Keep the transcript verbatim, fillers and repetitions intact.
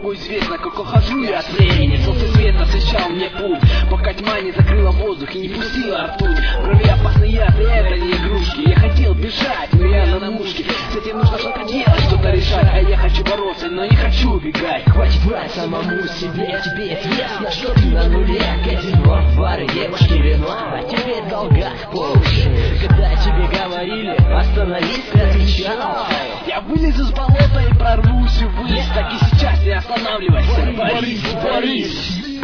собой известно, как ухожу я от времени. Солнце свет освещал мне путь, пока тьма не закрыла воздух и не пустила ртуть. В крови опасный яд, и это не игрушки. Я хотел бежать, но я на мушке. С этим нужно что-то делать, что-то решать. А я хочу бороться, но не хочу убегать. Хватит врать самому себе, тебе известно, что ты на нуле. Казино, бары, девушки, вино, а теперь в долгах по уши. Когда тебе говорили, остановись, ты отвечал: я вылезу с болота и прорвусь ввысь. Так и сейчас не останавливайся, борись, борись.